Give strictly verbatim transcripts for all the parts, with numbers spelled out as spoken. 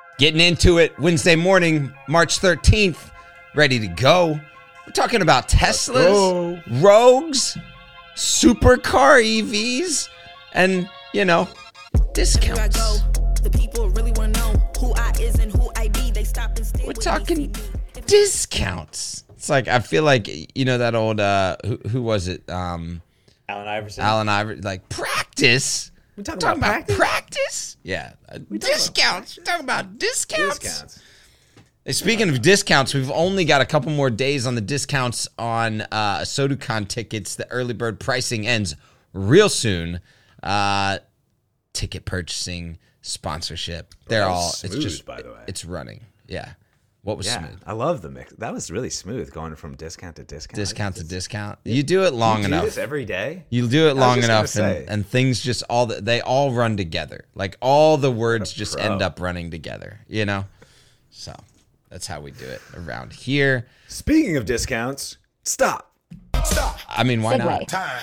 Getting into it Wednesday morning, March thirteenth, ready to go. We're talking about Teslas, Rogues, supercar E Vs, and, you know, discounts. We're talking discounts. It's like, I feel like, you know, that old, uh, who, who was it? Um, Allen Iverson. Allen Iverson, like, practice. We talking, talking about, about practice? practice? Yeah. Uh, discounts. We're talking about discounts. Discounts. Hey, speaking of discounts, we've only got a couple more days on the discounts on uh, SoduCon tickets. The early bird pricing ends real soon. Uh, ticket purchasing, sponsorship. They're Well, all, smooth, it's just, by the way. it's running. Yeah. What was Yeah, smooth? I love the mix. That was really smooth going from discount to discount. Discount to Just- discount. You do it long you do enough. this every day? You do it was long just gonna enough, say. and, and things just all the, they all run together. Like all the words just pro. end up running together. You know, so that's how we do it around here. Speaking of discounts, stop. Stop. I mean, why Segue. not? Time.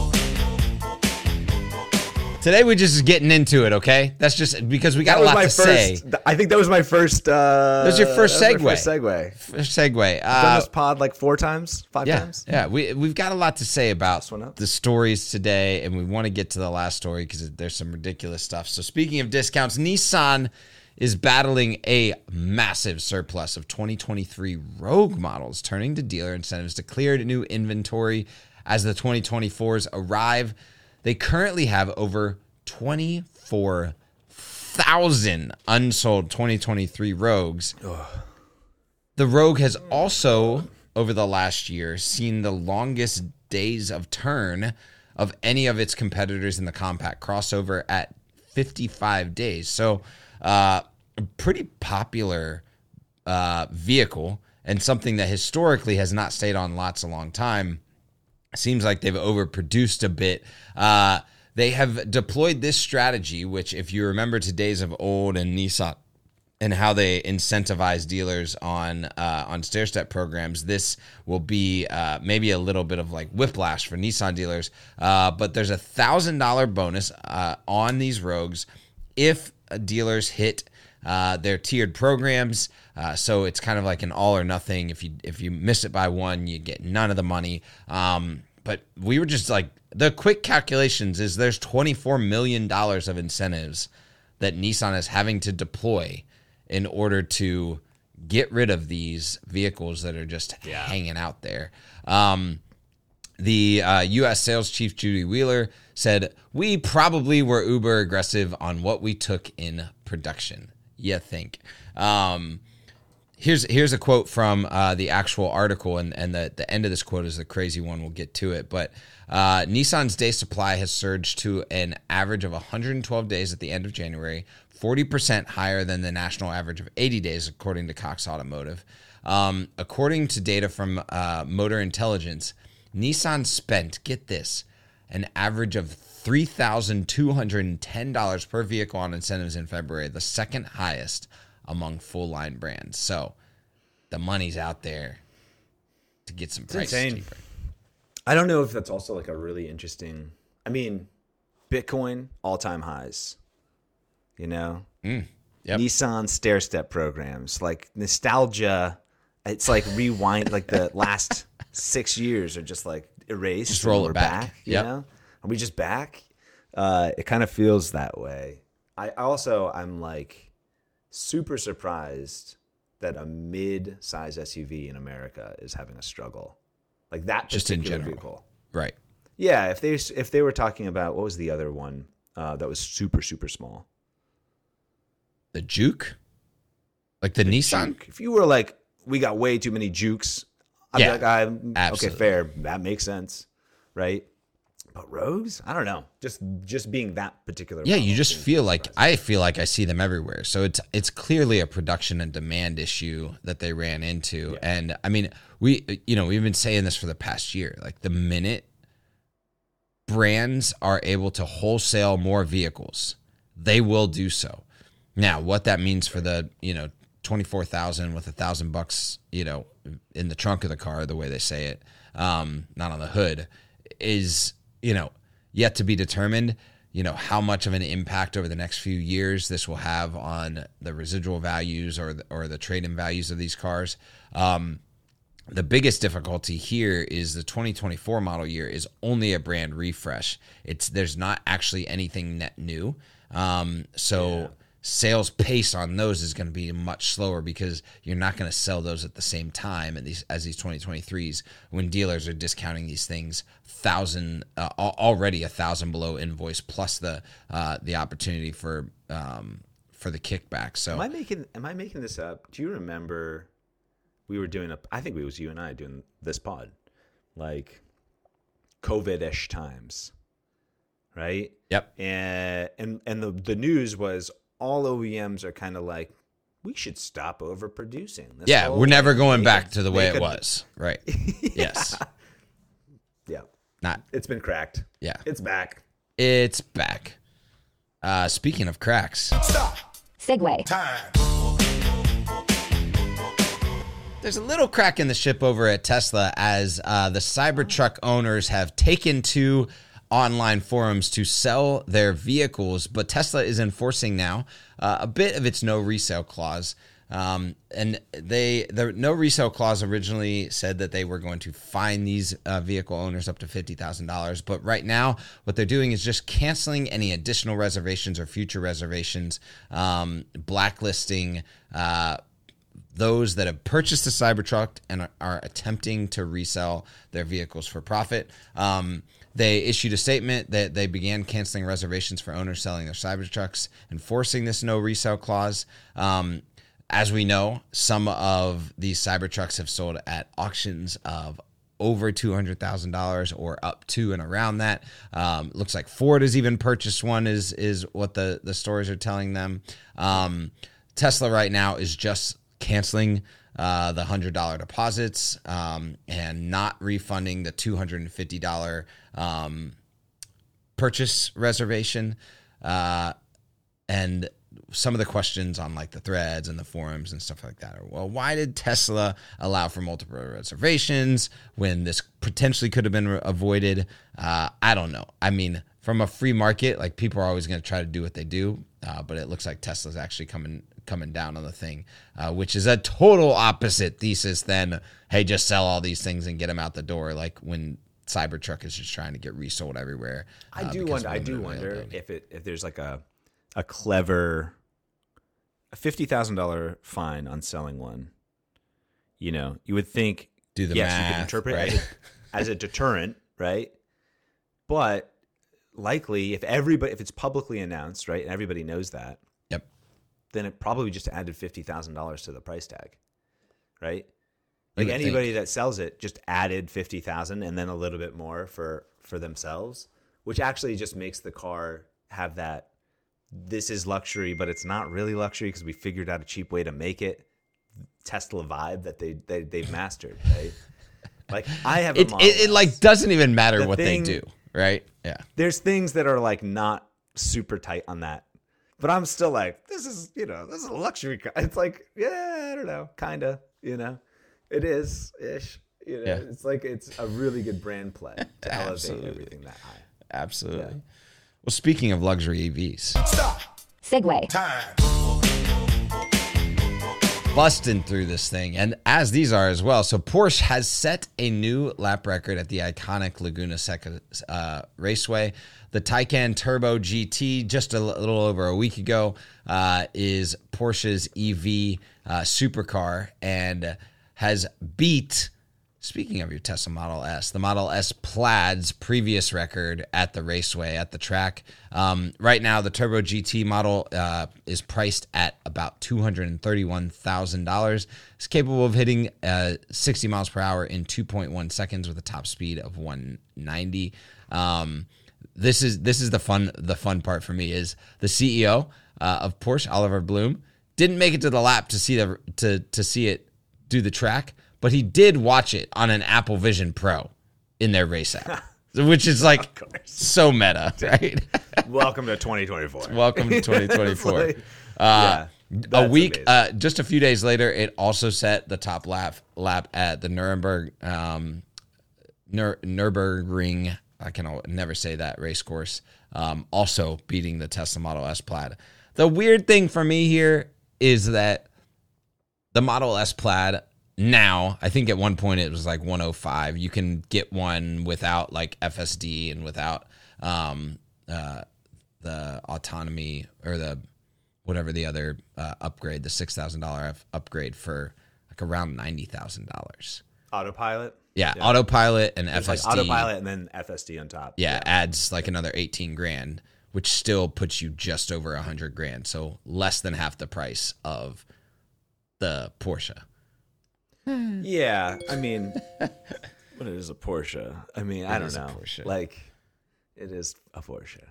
Today we're just getting into it. Okay, that's just because we got That a was lot my to say. first. I think that was my first. Uh, That was your first that was my segue. first segue. First segue. I've done Uh, this pod like four times, five yeah, times. yeah. We we've got a lot to say about one up. the stories today, and we want to get to the last story because there's some ridiculous stuff. So speaking of discounts, Nissan is battling a massive surplus of twenty twenty-three Rogue models, turning to dealer incentives to clear new inventory as the twenty twenty-fours arrive. They currently have over twenty-four thousand unsold twenty twenty-three Rogues. Ugh. The Rogue has also, over the last year, seen the longest days of turn of any of its competitors in the compact crossover at fifty-five days. So, uh, a pretty popular uh, vehicle and something that historically has not stayed on lots a long time. Seems like they've overproduced a bit. Uh, they have deployed this strategy, which if you remember to days of old and Nissan and how they incentivize dealers on uh, on stair-step programs, this will be uh, maybe a little bit of like whiplash for Nissan dealers. Uh, but there's a one thousand dollars bonus uh, on these Rogues if dealers hit uh, their tiered programs. Uh, so it's kind of like an all or nothing. If you if you miss it by one, you get none of the money. Um, but we were just like, the quick calculations is there's twenty-four million dollars of incentives that Nissan is having to deploy in order to get rid of these vehicles that are just Yeah. hanging out there. Um, the uh, U S sales chief, Judy Wheeler, said, "We probably were uber aggressive on what we took in production." You think? Um, here's here's a quote from uh, the actual article, and, and the, the end of this quote is the crazy one. We'll get to it. But uh, Nissan's day supply has surged to an average of one hundred twelve days at the end of January, forty percent higher than the national average of eighty days, according to Cox Automotive. Um, according to data from uh, Motor Intelligence, Nissan spent, get this, an average of three thousand two hundred ten dollars per vehicle on incentives in February, the second highest among full-line brands. So the money's out there to get some prices insane. cheaper. I don't know if that's also like a really interesting. I mean, Bitcoin all-time highs. You know, Mm, yep. Nissan stair-step programs, like nostalgia. It's like rewind, like the last six years are just like erased. Just roll and it we're back. You Yep. know, are we just back? Uh, it kind of feels that way. I also, I'm like super surprised that a mid-size S U V in America is having a struggle, like that Just in particular general. vehicle. Right. Yeah, if they if they were talking about, what was the other one uh, that was super super small? The Juke? Like the, Nissan? Juke. If you were like, we got way too many Jukes, I'd Yeah, be like, I'm, okay, absolutely. fair, that makes sense, right? But Rogues, I don't know, just just being that particular. Yeah, model you just seems feel like surprising. I feel like I see them everywhere. So it's it's clearly a production and demand issue that they ran into. Yeah. And I mean, we you know, we've been saying this for the past year. Like the minute brands are able to wholesale more vehicles, they will do so. Now, what that means for the, you know, twenty-four thousand with a thousand bucks, you know, in the trunk of the car, the way they say it, um, not on the hood, is, you know, yet to be determined. you know, how much of an impact over the next few years this will have on the residual values or the, or the trade-in values of these cars. Um, the biggest difficulty here is the twenty twenty-four model year is only a brand refresh. It's there's not actually anything net new. Um, so yeah. Sales pace on those is going to be much slower because you're not going to sell those at the same time as these, as these twenty twenty-threes when dealers are discounting these things thousand uh, already a thousand below invoice plus the uh, the opportunity for um, for the kickback. So am I making am I making this up? Do you remember we were doing a I think it was you and I doing this pod like COVID-ish times, right? Yep. And and and the the news was all O E Ms are kind of like, we should stop overproducing. This yeah, we're never going back a, to the way it a, was. Right. yeah. Yes. Yeah. Not. It's been cracked. Yeah. It's back. It's back. Uh, speaking of cracks. Stop. Segue. Time. There's a little crack in the ship over at Tesla as uh, the Cybertruck owners have taken to online forums to sell their vehicles, but Tesla is enforcing now uh, a bit of its no resale clause. Um, and they the no resale clause originally said that they were going to fine these uh, vehicle owners up to fifty thousand dollars. But right now, what they're doing is just canceling any additional reservations or future reservations, um, blacklisting uh, those that have purchased a Cybertruck and are, are attempting to resell their vehicles for profit. Um, They issued a statement that they began canceling reservations for owners selling their Cybertrucks, enforcing this no resale clause. Um, as we know, some of these Cybertrucks have sold at auctions of over two hundred thousand dollars or up to and around that. Um, looks like Ford has even purchased one, is is what the, the stories are telling them. Um, Tesla right now is just canceling Uh, the one hundred dollars deposits um, and not refunding the two hundred fifty dollars um, purchase reservation. Uh, and some of the questions on like the threads and the forums and stuff like that are, well, why did Tesla allow for multiple reservations when this potentially could have been re- avoided? Uh, I don't know. I mean, from a free market, like people are always going to try to do what they do, uh, but it looks like Tesla's actually coming coming down on the thing, uh, which is a total opposite thesis than, hey, just sell all these things and get them out the door. Like when Cybertruck is just trying to get resold everywhere. Uh, I do wonder. I do wonder if it if there's like a a clever a fifty thousand dollar fine on selling one. You know, you would think do the yes, math, you could interpret right? it as a, as a deterrent, right? But likely, if everybody if it's publicly announced, right, and everybody knows that. Then it probably just added fifty thousand dollars to the price tag, right? Like anybody think. that sells it just added fifty thousand dollars and then a little bit more for, for themselves, which actually just makes the car have that, this is luxury, but it's not really luxury because we figured out a cheap way to make it Tesla vibe that they, they, they've mastered, right? Like I have a it, it, it like doesn't even matter the what thing, they do, right? Yeah. There's things that are like not super tight on that. But I'm still like, this is, you know, this is a luxury car. It's like, yeah, I don't know, kind of, you know, it is ish. You know, yeah. It's like it's a really good brand play to elevate everything that high. Absolutely. Yeah. Well, speaking of luxury E Vs, stop. Segue. Time. Busting through this thing, and as these are as well. So Porsche has set a new lap record at the iconic Laguna Seca uh, Raceway. The Taycan Turbo G T, just a little over a week ago, uh, is Porsche's E V uh, supercar and has beat, speaking of your Tesla Model S, the Model S Plaid's previous record at the raceway, at the track. Um, right now, the Turbo G T model uh, is priced at about two hundred thirty-one thousand dollars. It's capable of hitting uh, sixty miles per hour in two point one seconds with a top speed of one ninety. Um, This is this is the fun the fun part for me is the C E O uh, of Porsche, Oliver Bloom, didn't make it to the lap to see the to to see it do the track, but he did watch it on an Apple Vision Pro in their race app, which is like so meta, right? Welcome to twenty twenty-four. Welcome to twenty twenty-four. like, uh, yeah, a week, uh, just a few days later, it also set the top lap lap at the Nuremberg um, Nur- Nürburgring. I can al- never say that, race course. Um, also beating the Tesla Model S Plaid. The weird thing for me here is that the Model S Plaid now, I think at one point it was like one oh five. You can get one without like F S D and without um, uh, the autonomy or the whatever the other uh, upgrade, the six thousand dollars upgrade for like around ninety thousand dollars. Autopilot? Yeah, yeah, autopilot and There's F S D. Like autopilot and then F S D on top. Yeah, yeah, adds like another eighteen grand, which still puts you just over one hundred grand. So less than half the price of the Porsche. Yeah, I mean, what is a Porsche? I mean, I It don't is a know. Porsche. Like, it is a Porsche.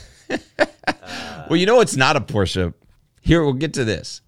Well, you know it's not a Porsche. Here, we'll get to this.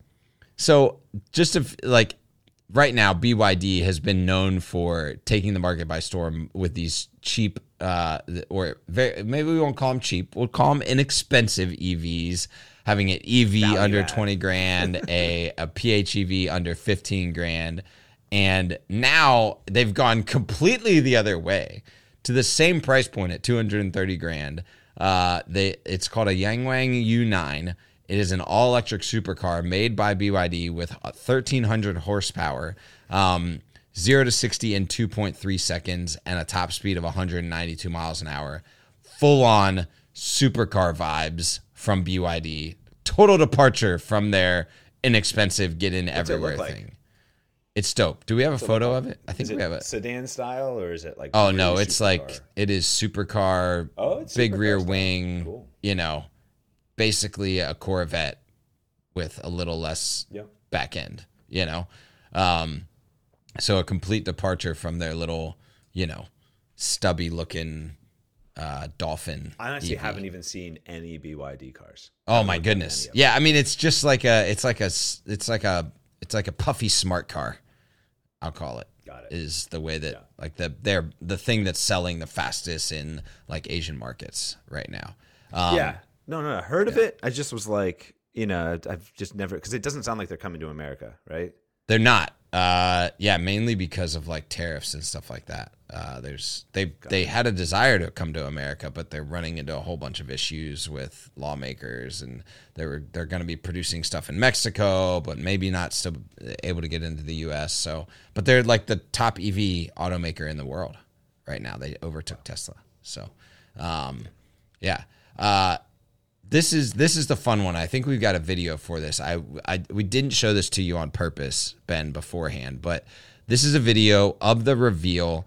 So just to, like, right now, B Y D has been known for taking the market by storm with these cheap, uh, or very, maybe we won't call them cheap. We'll call them inexpensive E Vs, having an E V Value under add. twenty grand, a, a P H E V under fifteen grand. And now they've gone completely the other way to the same price point at two hundred thirty grand. Uh, they it's called a Yangwang U nine. It is an all-electric supercar made by B Y D with thirteen hundred horsepower, um, zero to sixty in two point three seconds, and a top speed of one hundred ninety-two miles an hour. Full-on supercar vibes from B Y D. Total departure from their inexpensive get-in everywhere look like? thing. It's dope. Do we have a photo of it? I think Is it we have a. sedan style or is it like? Oh really no, it's supercar? like it is supercar, Oh, it's big supercar rear style. wing. Cool. You know, basically a Corvette with a little less Yep. back end. You know, um, so a complete departure from their little, you know, stubby looking uh, Dolphin. I honestly E V. haven't even seen any B Y D cars. Oh my goodness! Yeah, I mean, it's just like a, it's like a, s- it's like a, it's like a puffy smart car. I'll call it. Got it. Is the way that Yeah. like the they're the thing that's selling the fastest in like Asian markets right now. Um, yeah. No, no, I heard of it. I just was like, you know, I've just never, because it doesn't sound like they're coming to America, right? They're not. Uh, yeah, mainly because of like tariffs and stuff like that. Uh, there's they they had a desire to come to America, but they're running into a whole bunch of issues with lawmakers, and they were they're going to be producing stuff in Mexico, but maybe not still able to get into the U S. So, but they're like the top E V automaker in the world right now. They overtook Tesla. So, um, yeah. Uh, This is this is the fun one. I think we've got a video for this. I, I we didn't show this to you on purpose, Ben, beforehand, but this is a video of the reveal.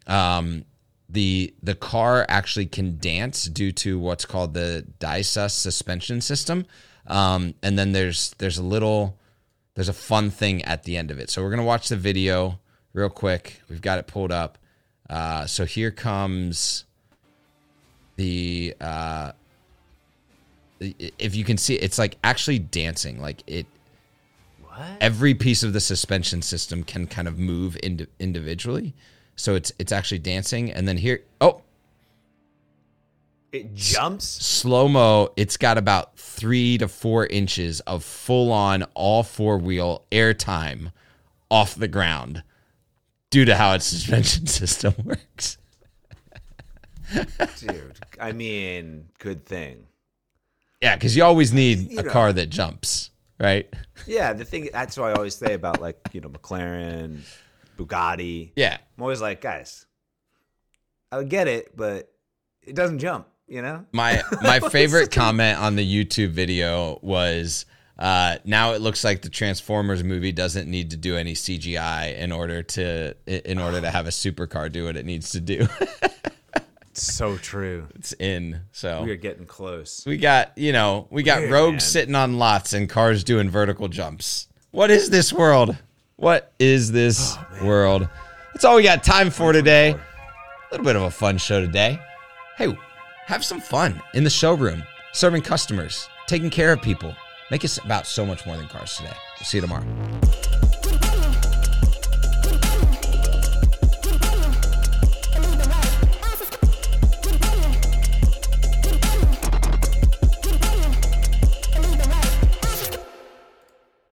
Um, the the car actually can dance due to what's called the DiSUS suspension system, um, and then there's there's a little there's a fun thing at the end of it. So we're gonna watch the video real quick. We've got it pulled up. Uh, so here comes the. Uh, If you can see, it's like actually dancing. Like it, What? every piece of the suspension system can kind of move ind- individually. So it's it's actually dancing. And then here, oh, It jumps? slow mo. It's got about three to four inches of full on all four wheel air time off the ground due to how its suspension system works. Dude, I mean, good thing. Yeah, because you always need You a know. car that jumps, right? Yeah, the thing, that's what I always say about, like, you know, McLaren, Bugatti. Yeah. I'm always like, guys, I get it, but it doesn't jump, you know? My my favorite comment on the YouTube video was, uh, now it looks like the Transformers movie doesn't need to do any C G I in order to in order to have a supercar do what it needs to do. So true. It's in. So We are getting close. we got, you know, we got Weird, rogues man. sitting on lots and cars doing vertical jumps. What is this world? What is this world? That's all we got time for today. A little bit of a fun show today. Hey, have some fun in the showroom, serving customers, taking care of people. Make us about so much more than cars today. We'll see you tomorrow.